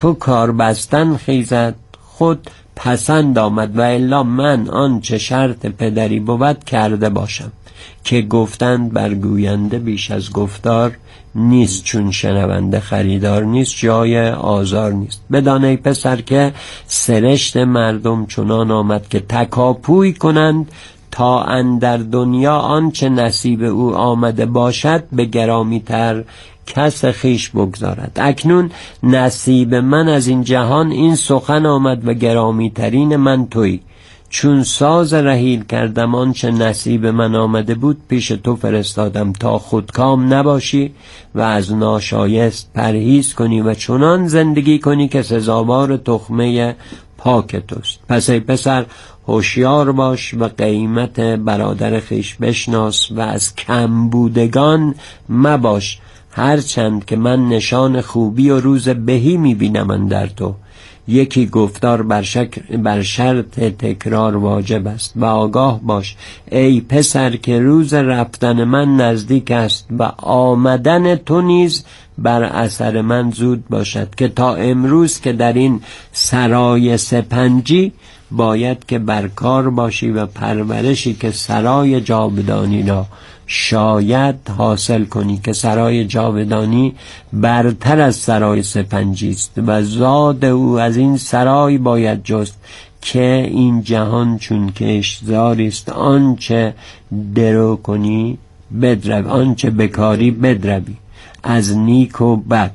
تو کار بستن خیزد خود پسند آمد و الا من آنچه شرط پدری بود کرده باشم که گفتند برگوینده بیش از گفتار نیست چون شنونده خریدار نیست جای آزار نیست. بدان ای پسر که سرشت مردم چنان آمد که تکاپوی کنند تا اندر دنیا آنچه نصیب او آمده باشد به گرامی تر کس خیش بگذارد. اکنون نصیب من از این جهان این سخن آمد و گرامی ترین من تویی. چون ساز رحیل کردم آنچه نصیب من آمده بود پیش تو فرستادم تا خودکام نباشی و از ناشایست پرهیز کنی و چنان زندگی کنی که سزاوار تخمه پاک توست. پس ای پسر هوشیار باش و قیمت برادر خیش بشناس و از کمبودگان مباش، هرچند که من نشان خوبی و روز بهی میبینم اندر تو. یکی گفتار بر شرط تکرار واجب است و آگاه باش ای پسر که روز رفتن من نزدیک است و آمدن تو نیز بر اثر من زود باشد که تا امروز که در این سرای سپنجی باید که برکار باشی و پرورشی که سرای جاودانی را شاید حاصل کنی که سرای جاودانی برتر از سرای سپنجی است و زاد او از این سرای باید جست که این جهان چون کشتزاری است آنچه درو کنی بدروی آنچه بکاری بدروی از نیک و بد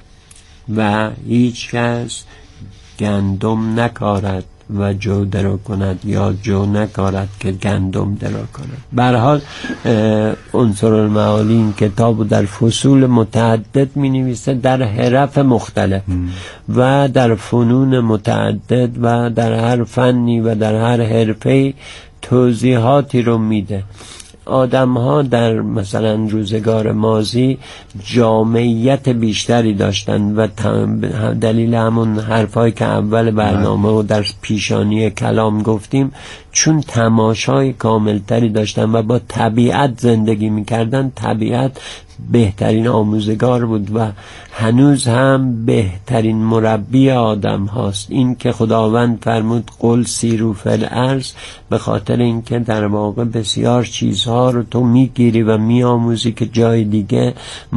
و هیچ کس گندم نکارد و جو درو کند یا جو نکارد که گندم درو کند. به هر حال عنصر المعالی این کتاب در فصول متعدد می نویسه در حرف مختلف و در فنون متعدد و در هر فنی و در هر حرفه‌ای توضیحاتی رو میده. آدم ها در مثلا روزگار ماضی جامعیت بیشتری داشتن و دلیل همون حرفایی که اول برنامه و در پیشانی کلام گفتیم چون تماشای کاملتری داشتن و با طبیعت زندگی میکردن. طبیعت بهترین آموزگار بود و هنوز هم بهترین مربی آدم هاست. این که خداوند فرمود قل سیروا فی الارض به خاطر اینکه در واقع بسیار چیزها رو تو میگیری و میآموزی که جای دیگه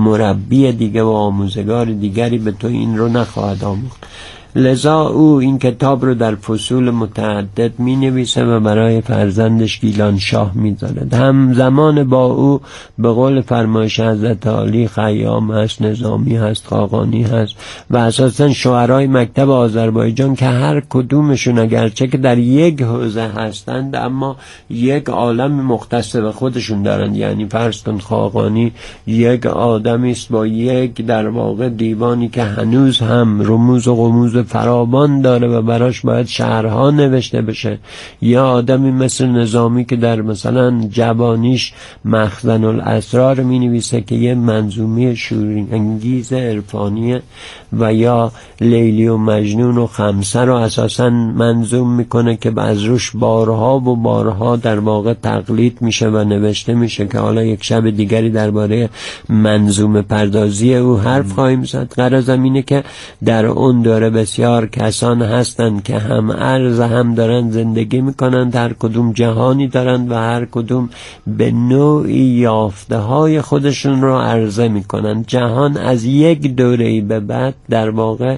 مربی دیگه و آموزگار دیگری به تو این رو نخواهد آموخت. لذا او این کتاب رو در فصول متعدد می نویسه و برای فرزندش گیلان شاه می دارد. همزمان با او به قول فرمایش حضرت عالی خیام هست، نظامی هست، خاقانی هست و اساساً شعرای مکتب آذربایجان که هر کدومشون اگرچه که در یک حوزه هستند اما یک عالم مختص به خودشون دارند. یعنی فرض کن خاقانی یک آدمی است با یک در واقع دیوانی که هنوز هم رموز و رموز فراوان داره و براش باید شعرها نوشته بشه. یا آدمی مثل نظامی که در مثلا جوانیش مخزن الاسرار می نویسه که یه منظومه شورانگیز عرفانیه و یا لیلی و مجنون و خمسه رو اساسا منظوم میکنه که از روش بارها و بارها در واقع تقلید میشه و نوشته میشه که حالا یک شب دیگری درباره منظومه پردازی او حرف خواهیم زد. غرض اینه که در اون دوره بسیار کسان هستند که هم عرض هم دارن زندگی میکنند، هر کدوم جهانی دارند و هر کدوم به نوعی یافته های خودشون رو عرضه میکنند. جهان از یک دوره‌ای به بعد در واقع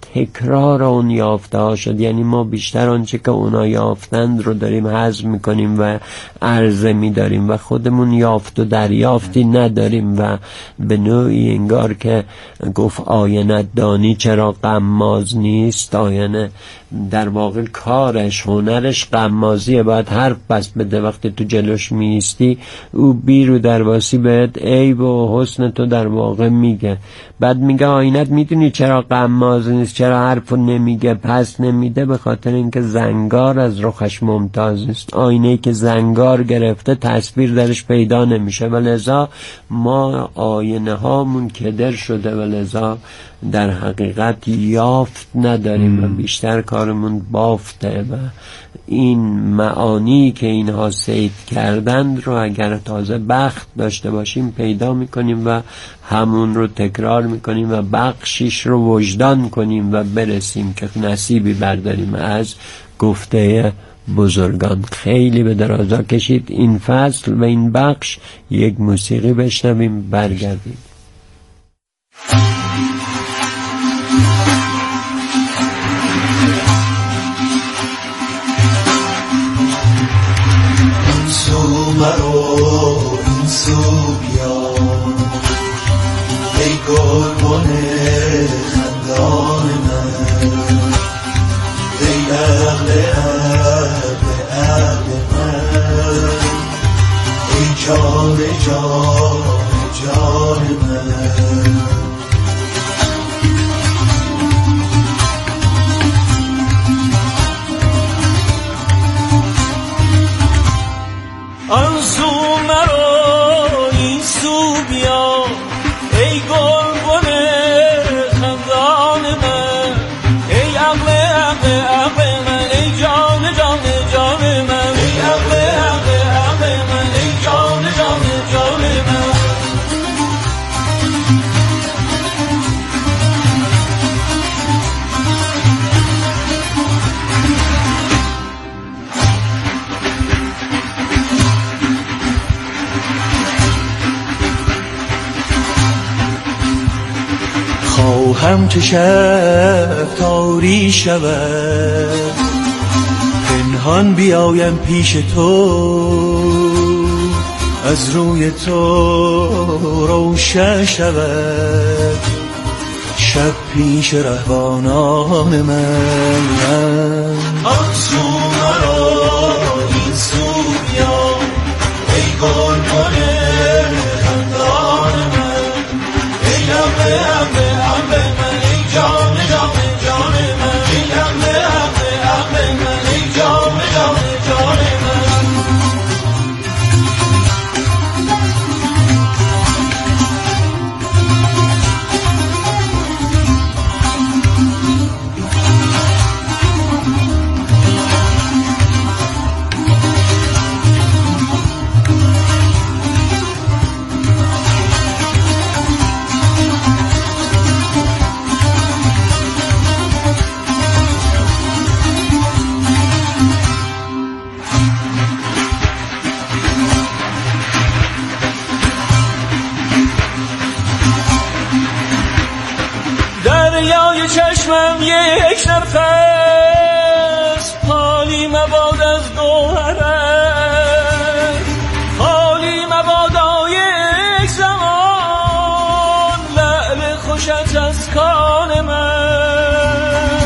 تکرار اون یافته ها شد. یعنی ما بیشتر آنچه که اونا یافتند رو داریم هضم میکنیم و عرضه میداریم و خودمون یافت و دریافتی نداریم و به نوعی انگار که گفت آینه دانی چرا غماز نیست. آینه در واقع کارش هنرش غمازیه، باید حرف بس بده. وقتی تو جلوش میستی او بیرو درواسی بهت عیب و حسن تو در واقع میگه. بعد میگه آینت میدونی چرا غماز نیست، چرا حرفو نمیگه، پس نمیده؟ به خاطر اینکه زنگار از رخش ممتاز است. آینه‌ای که زنگار گرفته تصویر درش پیدا نمیشه و لذا ما آینه هامون کدر شده و لذا در حقیقت یافت نداریم و بیشتر کارمون بافته و این معانی که اینها صید کردند رو اگر تازه بخت داشته باشیم پیدا میکنیم و همون رو تکرار میکنیم و بخشیش رو وجدان کنیم و برسیم که نصیبی برداریم از گفته بزرگان. خیلی به درازا کشید این فصل و این بخش. یک موسیقی بشنویم برگردیم. مرو این سو بیا ای گلبن خندان من، ای عقل من، ای جان من. آن سو مرو این سو بیا ای گلبن خندان من، ای عقل من، ای جان من، ای عقل من، ای جان من. خواهم که شب تاری شود، پنهان بیایم پیش تو، از روی تو روشن شود شب پیش رهبانان من. آن سو مرا این سو بیا ای گلبن خندان من، ای عقل من، ای جان من، ای عقل من، ای جان من. دریای چشمم یک نفس، خالی مباد از گوهرت، خالی مبادا یک زمان لعل خوشت از کان من.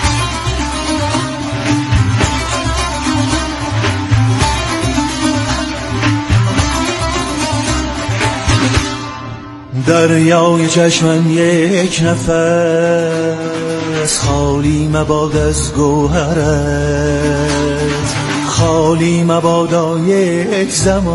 دریای چشمم یک نفس، خالی مباد از گوهرت، خالی مبادا یک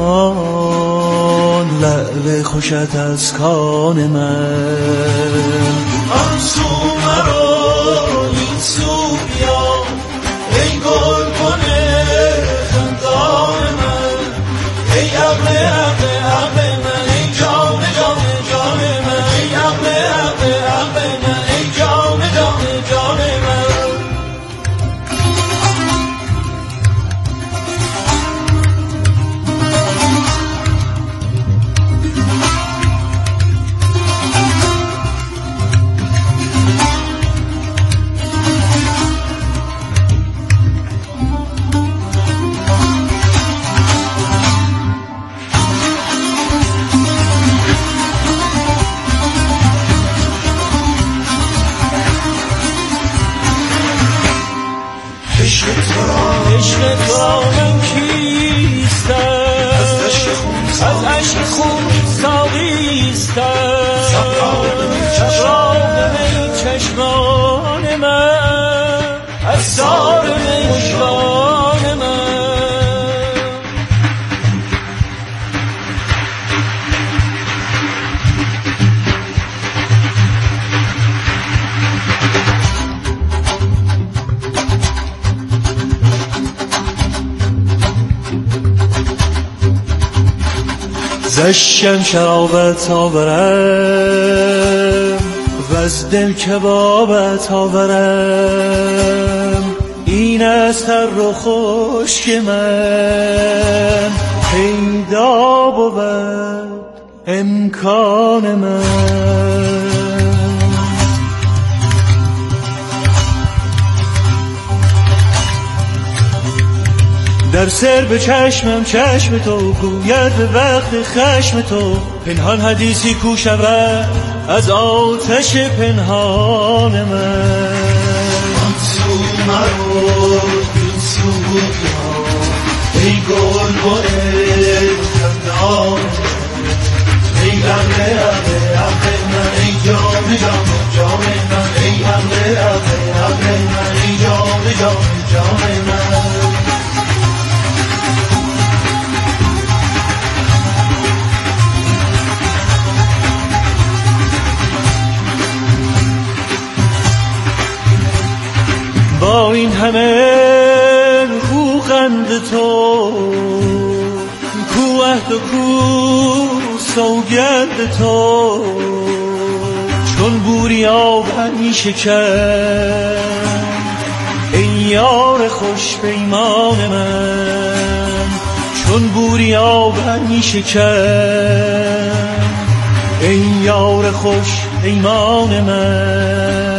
زمان لعل خوشت از کان من. آن سو مرو این سو بیا ای گلبن خندان من، ای عقل من، ای جان من، ای عقل من، ای جان من. عشق تو را من کیستم، از عشق خون ساقیستم، شراب می چشمان من، از سار مژگان من. زشم شرابت آورم و از دل کبابت آورم، این از تر و خشک من پیدا بود امکان من. در سر به چشمم چشم تو گوید به وقت خشم تو، پنهان حدیثی کو شود از آتش پنهان من. آن سو مرو این سو بیا ای گل بره کندان، ای غمه غمه غمه من، ای جام جام جام من، ای غمه غمه غمه من، ای جام جام جام من. با این همه خوغند تو، کو عهد و کو سوگند تو، چون بوریا می شکن ای یار خوش پیمان من، چون بوریا می شکن ای یار خوش پیمان من.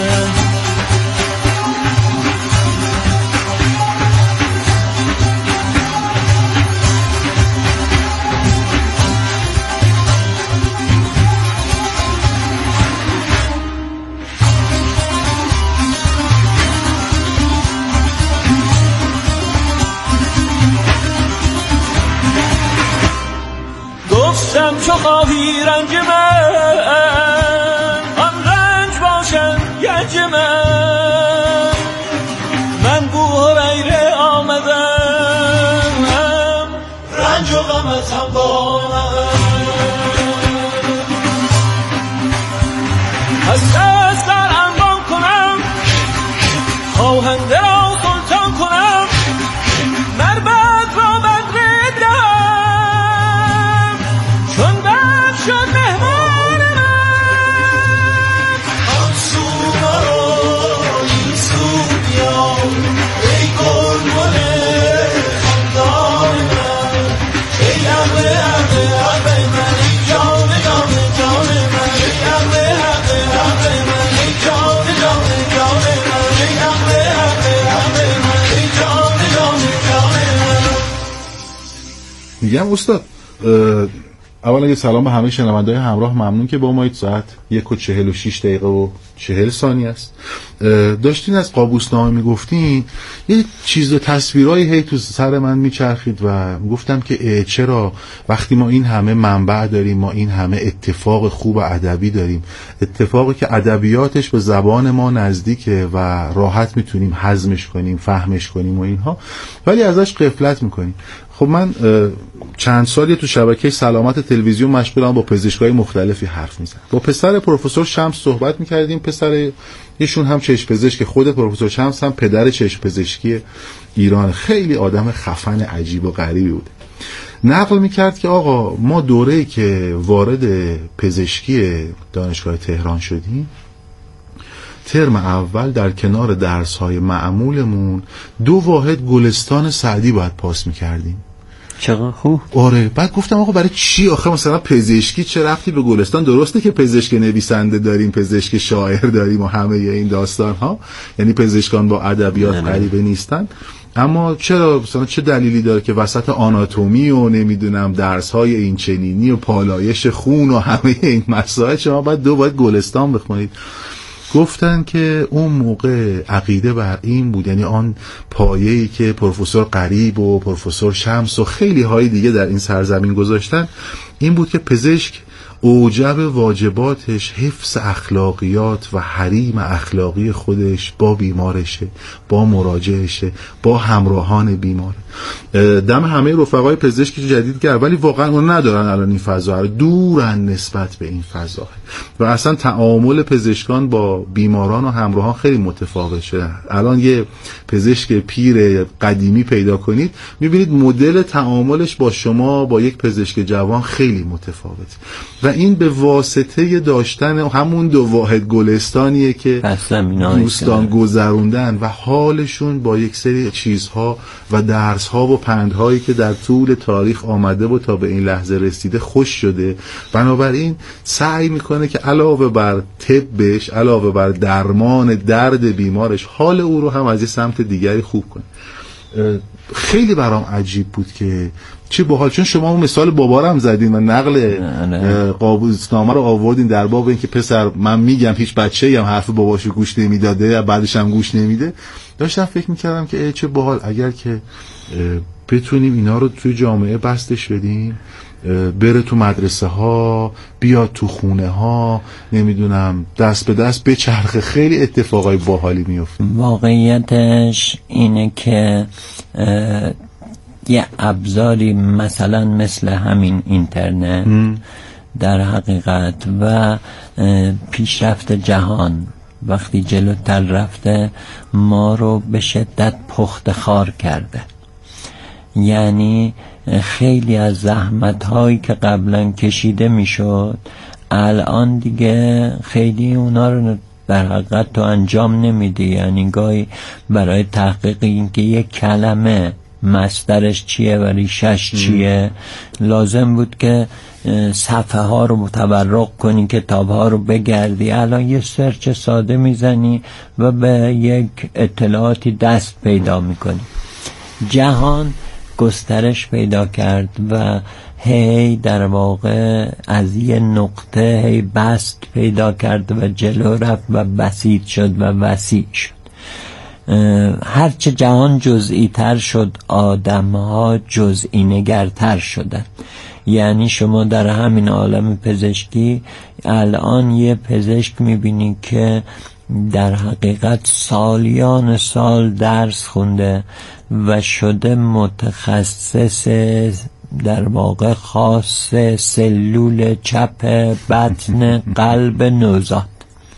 چو خواهی رنج من آن رنج باشد گنج من، من بو هریره آمدم رنج و غمت هم با من، از دست در انبان کنم خواهنده را سلطان کنم، مربط را بدر دم چون بد شد مهمان من. آن سو مرو این سو بیا ای گل گل خندان من، ای عقل عقل عقل من، ای جان جان جان من، ای عقل عقل عقل من، ای جان جان جان من، ای عقل عقل عقل من، ای جان جان جان من. میگم استاد اولا یه سلام به همه شنونده‌های همراه، ممنون که با ما ساعت 1:46:40 است. داشتین از قابوسنامه میگفتین، یه چیز و تصویرایی هی تو سر من میچرخید و گفتم که چرا وقتی ما این همه منبع داریم، ما این همه اتفاق خوب ادبی داریم، اتفاقی که ادبیاتش به زبان ما نزدیکه و راحت میتونیم هضمش کنیم، فهمش کنیم و اینها، ولی ازش غفلت میکنیم. خب من چند سالی تو شبکه سلامت تلویزیون مشغولم، با پزشکای مختلفی حرف میزنم. با پسر پروفسور شمس صحبت میکردیم. پسر ایشون هم چشم پزشک، خود پروفسور شمس هم پدر چشم پزشکی ایران، خیلی آدم خفن عجیب و غریبی بود. نقل میکرد که آقا ما دوره‌ای که وارد پزشکی دانشگاه تهران شدیم، ترم اول در کنار درس‌های معمولمون 2 واحد گلستان سعدی باید پاس میکردیم. چقدر خوب. آره. بعد گفتم آقا برای چی آخه مثلا پزشکی چه ربطی به گلستان؟ درسته که پزشک نویسنده داریم، پزشک شاعر داریم و همه این داستان ها، یعنی پزشکان با ادبیات غریبه نیستن، اما چرا مثلا چه دلیلی داره که وسط آناتومی و نمیدونم درس های این چنینی و پالایش خون و همه این مسائل شما باید 2 باید گلستان بخونید؟ گفتن که اون موقع عقیده بر این بود، یعنی آن پایه‌ای که پروفسور قریب و پروفسور شمس و خیلی های دیگه در این سرزمین گذاشتن، این بود که پزشک اوجب واجباتش حفظ اخلاقیات و حریم اخلاقی خودش با بیمارشه، با مراجعشه، با همراهان بیماره. دم همه رفقای پزشکی جدید کرد، ولی واقعا اون ندارن الان این فضا رو، دورن نسبت به این فضا و اصلا تعامل پزشکان با بیماران و همراهان خیلی متفاوت شده. الان یه پزشک پیر قدیمی پیدا کنید میبینید مدل تعاملش با شما با یک پزشک جوان خیلی متفاوت و این به واسطه داشتن همون دو واحد گلستانیه که دوستان گذروندن و حالشون با یک سری چیزها و درسها و پندهایی که در طول تاریخ آمده و تا به این لحظه رسیده خوش شده. بنابراین سعی میکنه که علاوه بر طبش، علاوه بر درمان درد بیمارش، حال او رو هم از یه سمت دیگری خوب کنه. خیلی برام عجیب بود که چه باحال، چون شما اون مثال بابا رو هم زدین و نقل قابوسنامه رو آوردین در باب اینکه پسر من میگم هیچ بچه‌ای هم حرف باباشو گوش نمیداده بعدش هم گوش نمیده. داشتم فکر میکردم که چه باحال اگر که بتونیم اینا رو توی جامعه بستش بدیم، بره تو مدرسه ها، بیاد تو خونه ها، نمیدونم دست به دست بچرخه، خیلی اتفاقای باحالی میفته. واقعیتش اینه که یه ابزاری مثلا مثل همین اینترنت در حقیقت و پیشرفت جهان وقتی جلوتر رفته ما رو به شدت پخت خار کرده. یعنی خیلی از زحمت هایی که قبلا کشیده میشد الان دیگه خیلی اونا رو در حقیقت تو انجام نمیدی. یعنی گاهی برای تحقیق اینکه یک کلمه مصدرش چیه و ریشش چیه لازم بود که صفحه ها رو متبرق کنی، کتاب ها رو بگردی. الان یه سرچ ساده میزنی و به یک اطلاعاتی دست پیدا میکنی. جهان گسترش پیدا کرد و هی در واقع از یه نقطه هی بست پیدا کرد و جلو رفت و بسیط شد و وسیع شد. هرچه جهان جزئی تر شد آدم ها جزئی نگرتر شدن. یعنی شما در همین عالم پزشکی الان یه پزشک میبینی که در حقیقت سالیان سال درس خونده و شده متخصص در واقع خاص سلول چپ بطن قلب نوزاد.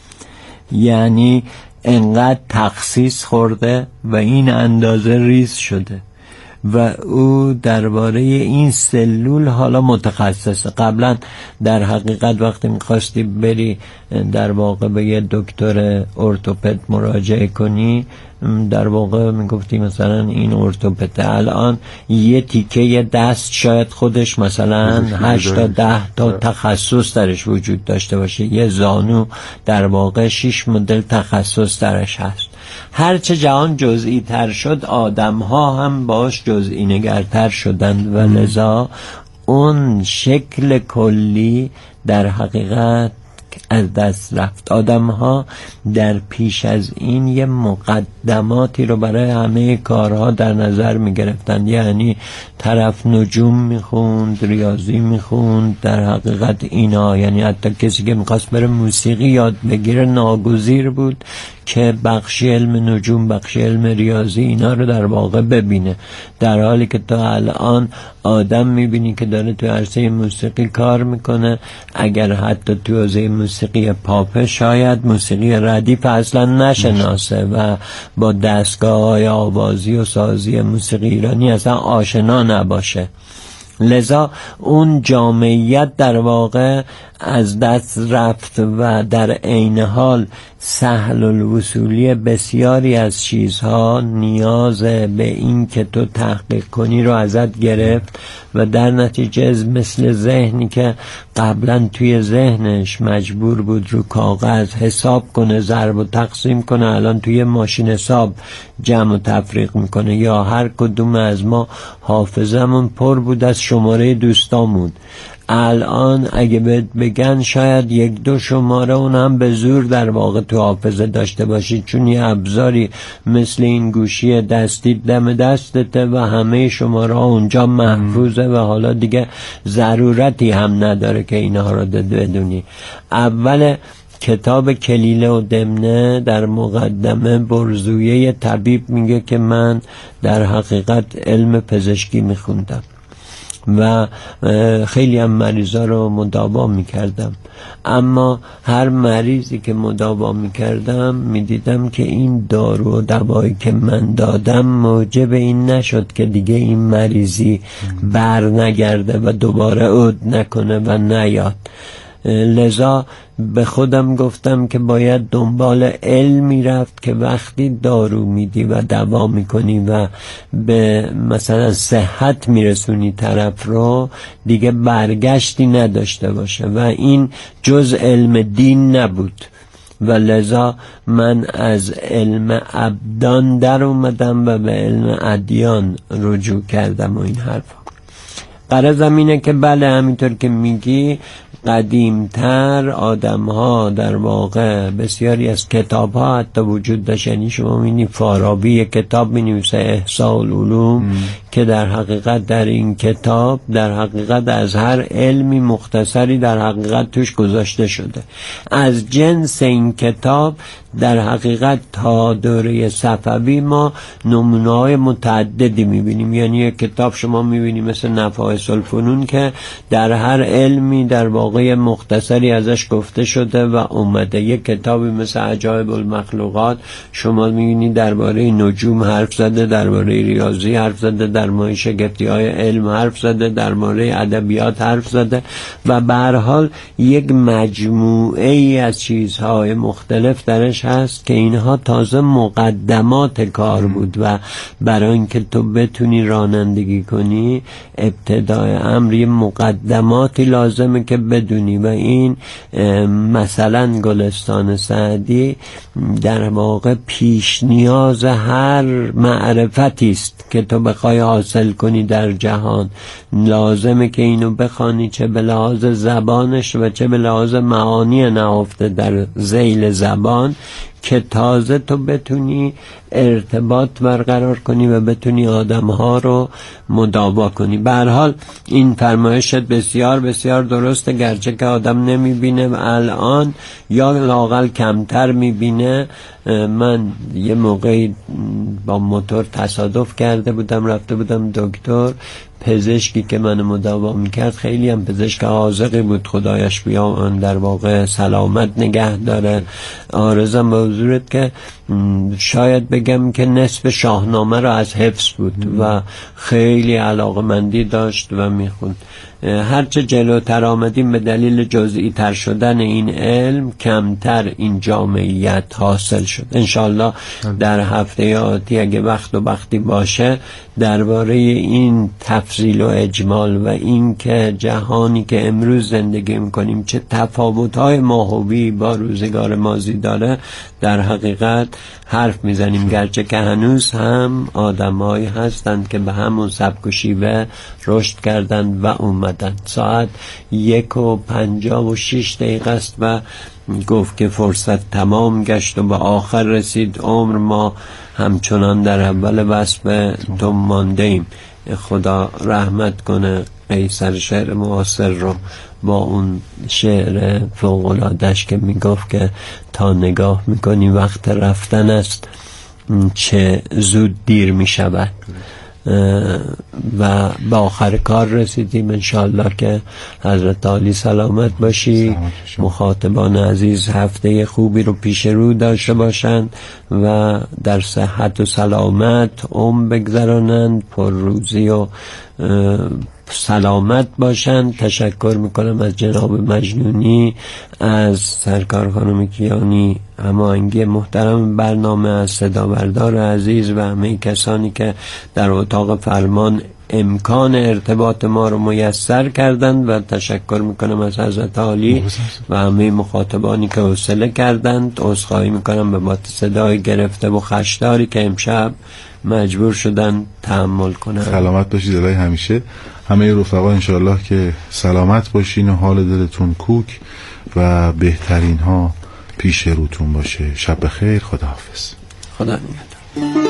یعنی انقدر تخصیص خورده و این اندازه ریز شده و او درباره این سلول حالا متخصصه. قبلا در حقیقت وقتی میخواستی بری در واقع به یه دکتر ارتوپد مراجعه کنی در واقع میگفتی مثلا این ارتوپد، الان یه تیکه دست شاید خودش مثلا 8 تا 10 تا تخصص درش وجود داشته باشه. یه زانو در واقع 6 مدل تخصص درش هست. هرچه جهان جزئی تر شد آدم ها هم باش جزئی نگرتر شدند و لذا اون شکل کلی در حقیقت از دست رفت. آدم ها در پیش از این یه مقدماتی رو برای همه کارها در نظر می گرفتن. یعنی طرف نجوم می خوند، ریاضی می خوند، در حقیقت اینا. یعنی حتی کسی که میخواست بره موسیقی یاد بگیره ناگزیر بود که بخشی علم نجوم، بخشی علم ریاضی اینا رو در واقع ببینه. در حالی که تا الان آدم میبینی که داره تو عرصه موسیقی کار میکنه، اگر حتی تو عرصه موسیقی پاپ شاید موسیقی ردیف اصلا نشناسه و با دستگاه‌های آوازی و سازی موسیقی ایرانی اصلا آشنا نباشه. لذا اون جامعیت در واقع از دست رفت و در عین حال سهل الوصولی بسیاری از چیزها نیاز به این که تو تحقیق کنی رو ازت گرفت و در نتیجه مثل ذهنی که قبلا توی ذهنش مجبور بود رو کاغذ حساب کنه، ضرب و تقسیم کنه، الان توی ماشین حساب جمع و تفریق میکنه. یا هر کدوم از ما حافظمون پر بود از شماره دوستامون. الان اگه بگن شاید 1-2 شماره اون هم به زور در واقع تو حافظه داشته باشید، چون یه ابزاری مثل این گوشی دستی دم دستته و همه شماره ها اونجا محفوظه و حالا دیگه ضرورتی هم نداره که اینها رو بدونی. اول کتاب کلیله و دمنه در مقدمه برزویه طبیب میگه که من در حقیقت علم پزشکی میخوندم و خیلی هم مریضا رو مداوا میکردم، اما هر مریضی که مداوا میکردم میدیدم که این دارو و دوایی که من دادم موجب این نشد که دیگه این مریضی بر نگرده و دوباره عود نکنه و نیاد. لذا به خودم گفتم که باید دنبال علمی رفت که وقتی دارو میدی و دوا میکنی و به مثلا صحت میرسونی طرف رو، دیگه برگشتی نداشته باشه و این جز علم دین نبود و لذا من از علم ابدان در اومدم و به علم ادیان رجوع کردم و این حرفا. غرضم اینه که بله همینطور که میگی قدیمتر آدم ها در واقع بسیاری از کتاب ها حتی وجود داشت. یعنی شما می‌بینی فارابی کتاب می‌نویسه احصاء العلوم که در حقیقت در این کتاب در حقیقت از هر علمی مختصری در حقیقت توش گذاشته شده. از جنس این کتاب در حقیقت تا دوره صفوی ما نمونه‌های متعددی می‌بینیم. یعنی یک کتاب شما می‌بینی مثل نفائس الفنون که در هر علمی در واقع مختصری ازش گفته شده و اومده. یک کتابی مثل عجایب المخلوقات شما می‌بینی درباره نجوم حرف زده، درباره ریاضی حرف زده، درباره شگفتی‌های علم حرف زده، درباره ادبیات حرف زده و به هر حال یک مجموعه ای از چیزهای مختلف درش هست که اینها تازه مقدمات کار بود و برای اینکه تو بتونی رانندگی کنی ابتدای امر مقدماتی لازمه که بدونی و این مثلا گلستان سعدی در واقع پیش نیاز هر معرفتی است که تو بخوای حاصل کنی در جهان. لازمه که اینو بخوانی، چه به لحاظ زبانش و چه به لحاظ معانی نهفته در ذیل زبان، که تازه تو بتونی ارتباط برقرار کنی و بتونی آدم‌ها رو مداوا کنی. به هر حال این فرمایشت بسیار بسیار درسته، گرچه که آدم نمیبینه و الان یا لااقل کمتر میبینه. من یه موقعی با موتور تصادف کرده بودم، رفته بودم دکتر. پزشکی که من مداوا میکرد خیلی هم پزشک حاذقی بود، خدایش بیا در واقع سلامت نگه داره. عارضم به حضورت که شاید بگم که نصف شاهنامه را از حفظ بود و خیلی علاقمندی داشت و میخوند. هرچه جلوتر آمدیم به دلیل جزئی تر شدن این علم کمتر این جامعیت حاصل شد. انشالله در هفته آتی اگه وقتی باشه درباره این تفضیل و اجمال و این که جهانی که امروز زندگی میکنیم چه تفاوت‌های ماهوی با روزگار ماضی داره در حقیقت حرف میزنیم، گرچه که هنوز هم آدمایی هستند که به همون سبک و شیوه رشد کردند و اومدن. ساعت 1:56 است و گفت که فرصت تمام گشت و به آخر رسید عمر، ما همچنان در اول وصف تو مانده ایم. خدا رحمت کنه قیصر شعر معاصر رو با اون شعر فوق‌العاده‌اش که میگفت که تا نگاه میکنی وقت رفتن است چه زود دیر میشود. و به آخر کار رسیدیم. انشاءالله که حضرت عالی سلامت باشی، مخاطبان عزیز هفته خوبی رو پیش رو داشته باشند و در صحت و سلامت بگذرانند، پر روزی و سلامت باشند. تشکر میکنم از جناب مجنونی، از سرکار خانم کیانی، هماهنگی محترم برنامه، از صدا بردار عزیز و همه کسانی که در اتاق فرمان امکان ارتباط ما رو میسر کردند و تشکر میکنم از حضرت عالی و همه مخاطبانی که حوصله کردند. عذرخواهی میکنم به بابت صدای گرفته و خشداری که امشب مجبور شدن تحمل کنن. سلامت باشید الهی همیشه. همه رفقا انشالله که سلامت باشین و حال دلتون کوک و بهترین ها پیش روتون باشه. شب بخیر، خداحافظ. خدا نگهدار.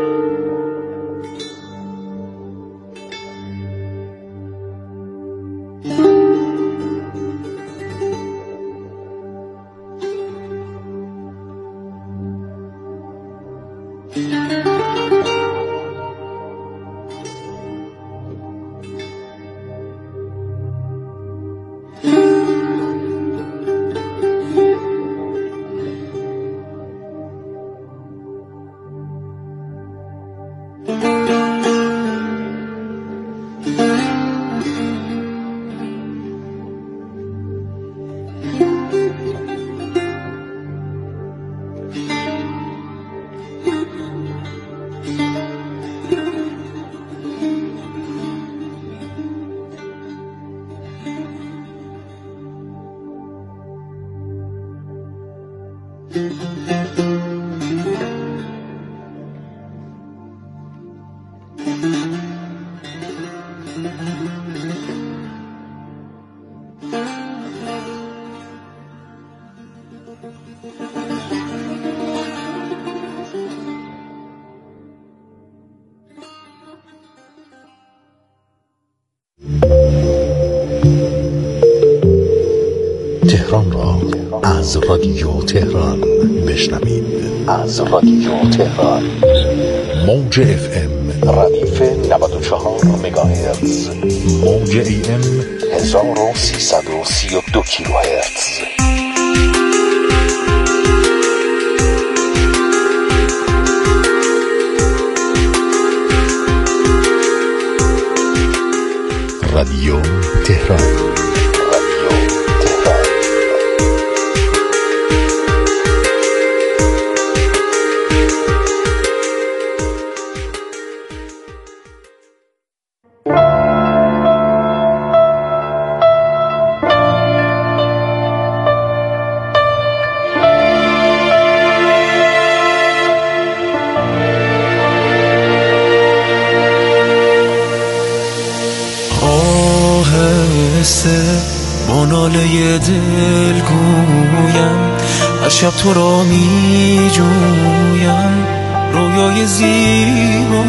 تهران را از رادیو تهران بشنوید. از رادیو تهران موج FM ردیف 94 مگاهرتز، موج AM 1332 کیلوهرتز. رادیو تهران. با ناله دل گویم هر شب تو را می جویم، رویای زیبا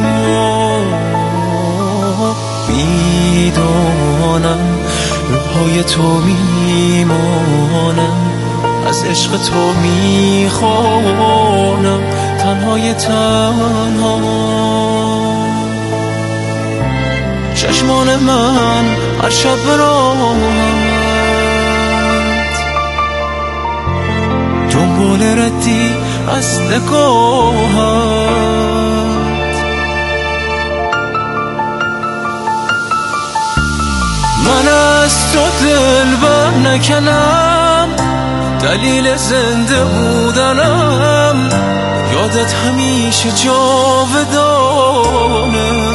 میدانم، روهای تو میمانم، از عشق تو میخوانم، تنهای تنها. چشمان من هر شب براهت دنبال ردی از نگاهت. من از تو دل بر نکنم، دلیل زنده بودنم، یادت همیشه جاودانه.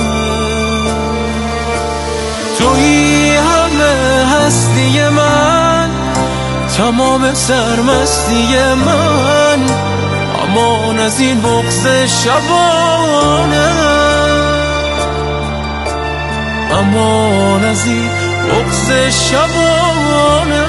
تویی همه هستی من، تمام سرمستی من، امان از این بغض شبانه، امان از این بغض شبانه.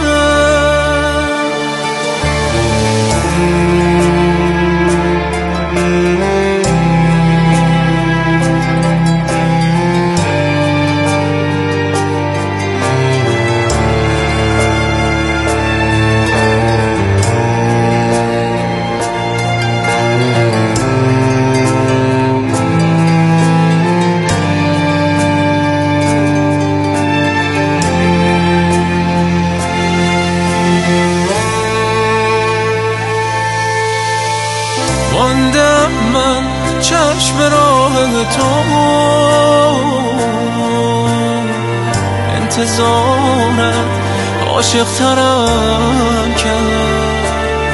ماندم من چشم راه تو، انتظارت عاشق ترم کرد،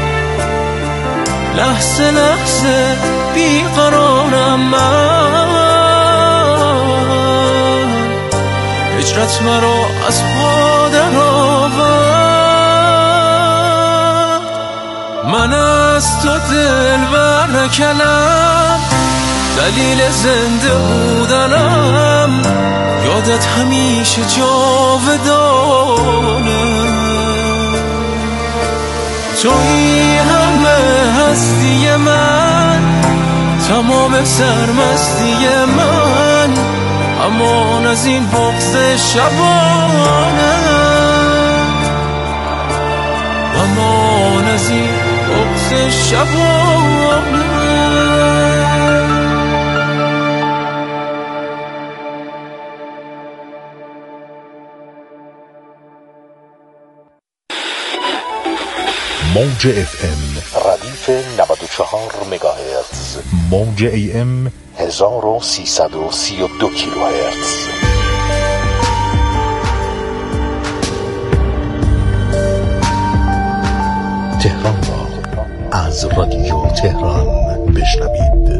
لحظه لحظه بیقرارم من، هجرت مرا از پا در آورد. من از تو دل بر نکنم، دلیل زنده بودنم، یادت همیشه جاودانه. تویی همه هستی من، تمام سرمستی من، امان از این بغض شبانه، امان از این بغض شبانه. موج FM ردیف 94 مگاهرتز، موج AM 1332 کیلوهرتز. تهران را از رادیو تهران بشنوید.